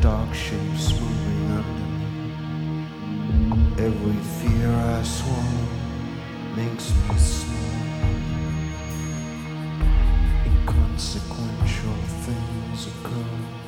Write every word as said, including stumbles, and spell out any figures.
dark shapes moving under me. Every fear I swallow makes me small. Inconsequential things occur.